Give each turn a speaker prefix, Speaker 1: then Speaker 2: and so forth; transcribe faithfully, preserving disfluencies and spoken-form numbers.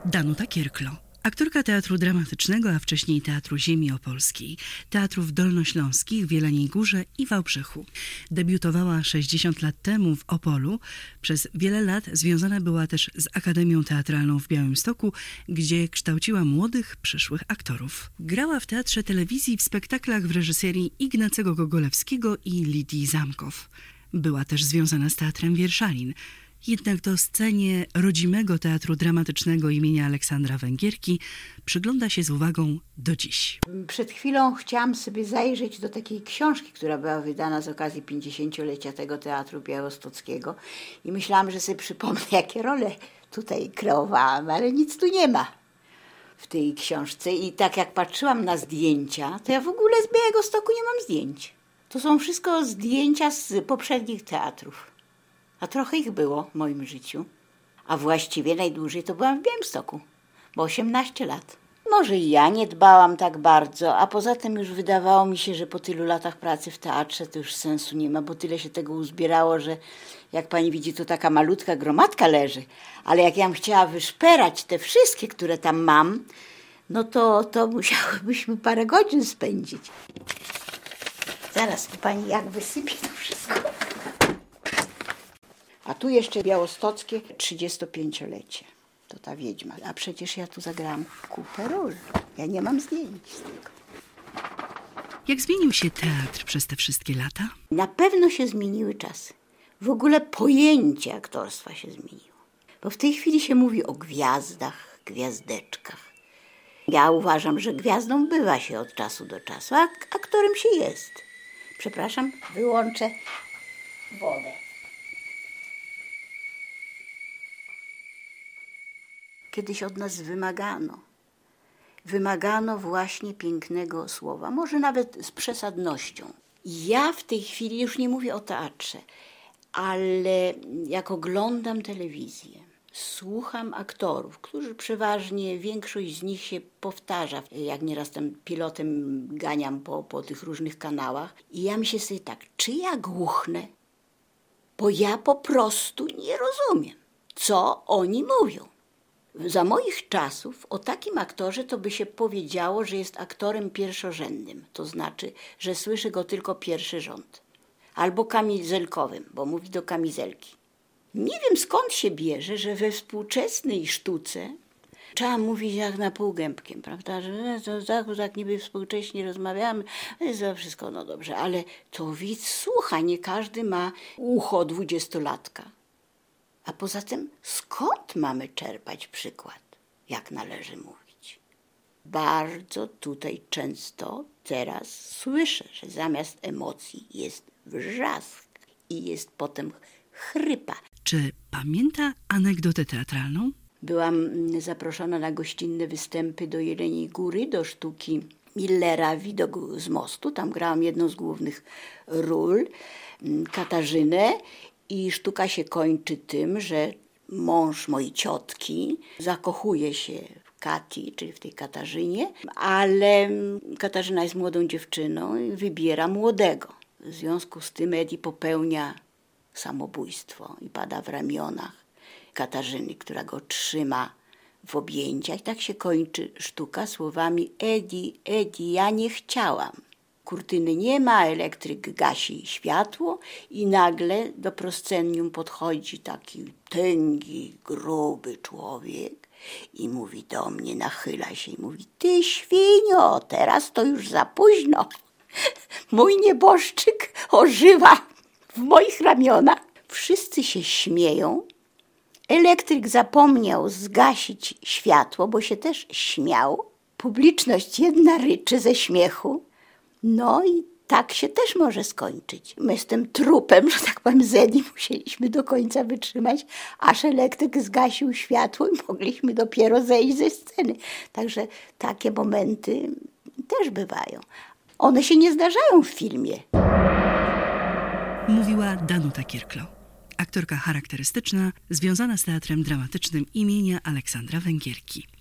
Speaker 1: Danuta Kierklo, aktorka Teatru Dramatycznego, a wcześniej Teatru Ziemi Opolskiej, teatrów dolnośląskich w Jeleniej Górze i Wałbrzychu. Debiutowała sześćdziesiąt lat temu w Opolu. Przez wiele lat związana była też z Akademią Teatralną w Białymstoku, gdzie kształciła młodych, przyszłych aktorów. Grała w Teatrze Telewizji w spektaklach w reżyserii Ignacego Gogolewskiego i Lidii Zamkow. Była też związana z Teatrem Wierszalin. Jednak do scenie rodzimego Teatru Dramatycznego imienia Aleksandra Węgierki przygląda się z uwagą do dziś.
Speaker 2: Przed chwilą chciałam sobie zajrzeć do takiej książki, która była wydana z okazji pięćdziesięciolecia tego Teatru Białostockiego i myślałam, że sobie przypomnę, jakie role tutaj kreowałam, ale nic tu nie ma w tej książce. I tak jak patrzyłam na zdjęcia, to ja w ogóle z Białegostoku nie mam zdjęć. To są wszystko zdjęcia z poprzednich teatrów. A trochę ich było w moim życiu. A właściwie najdłużej to byłam w Białymstoku, bo osiemnaście lat. Może i ja nie dbałam tak bardzo, a poza tym już wydawało mi się, że po tylu latach pracy w teatrze to już sensu nie ma, bo tyle się tego uzbierało, że jak pani widzi, to taka malutka gromadka leży. Ale jak ja bym chciała wyszperać te wszystkie, które tam mam, no to, to musiałybyśmy parę godzin spędzić. Zaraz tu pani jak wysypie to wszystko. A tu jeszcze białostockie trzydziestopięciolecie. To ta wiedźma. A przecież ja tu zagrałam kupę ról. Ja nie mam zdjęć z tego.
Speaker 1: Jak zmienił się teatr przez te wszystkie lata?
Speaker 2: Na pewno się zmieniły czasy. W ogóle pojęcie aktorstwa się zmieniło. Bo w tej chwili się mówi o gwiazdach, gwiazdeczkach. Ja uważam, że gwiazdą bywa się od czasu do czasu, a aktorem się jest. Przepraszam, wyłączę wodę. Kiedyś od nas wymagano. Wymagano właśnie pięknego słowa, może nawet z przesadnością. Ja w tej chwili już nie mówię o teatrze, ale jak oglądam telewizję, słucham aktorów, którzy przeważnie, większość z nich się powtarza. Jak nieraz tam pilotem ganiam po, po tych różnych kanałach i ja myślę sobie tak, czy ja głuchnę? Bo ja po prostu nie rozumiem, co oni mówią. Za moich czasów o takim aktorze to by się powiedziało, że jest aktorem pierwszorzędnym, to znaczy, że słyszy go tylko pierwszy rząd. Albo kamizelkowym, bo mówi do kamizelki. Nie wiem skąd się bierze, że we współczesnej sztuce trzeba mówić jak na półgębkiem, prawda, że to tak, tak niby współcześnie rozmawiamy, to wszystko no dobrze, ale to widz słucha, nie każdy ma ucho dwudziestolatka. A poza tym, skąd mamy czerpać przykład, jak należy mówić? Bardzo tutaj często teraz słyszę, że zamiast emocji jest wrzask i jest potem chrypa.
Speaker 1: Czy pamięta anegdotę teatralną?
Speaker 2: Byłam zaproszona na gościnne występy do Jeleniej Góry, do sztuki Millera Widok z mostu. Tam grałam jedną z głównych ról, Katarzynę. I sztuka się kończy tym, że mąż mojej ciotki zakochuje się w Kati, czyli w tej Katarzynie, ale Katarzyna jest młodą dziewczyną i wybiera młodego. W związku z tym Edi popełnia samobójstwo i pada w ramionach Katarzyny, która go trzyma w objęciach. I tak się kończy sztuka słowami Edi, Edi, ja nie chciałam. Kurtyny nie ma, elektryk gasi światło i nagle do proscenium podchodzi taki tęgi, gruby człowiek i mówi do mnie, nachyla się i mówi, ty świnio, teraz to już za późno. Mój nieboszczyk ożywa w moich ramionach. Wszyscy się śmieją. Elektryk zapomniał zgasić światło, bo się też śmiał. Publiczność jedna ryczy ze śmiechu. No i tak się też może skończyć. My z tym trupem, że tak powiem, Zedi musieliśmy do końca wytrzymać, aż elektryk zgasił światło i mogliśmy dopiero zejść ze sceny. Także takie momenty też bywają. One się nie zdarzają w filmie.
Speaker 1: Mówiła Danuta Kierklo, aktorka charakterystyczna, związana z Teatrem Dramatycznym imienia Aleksandra Węgierki.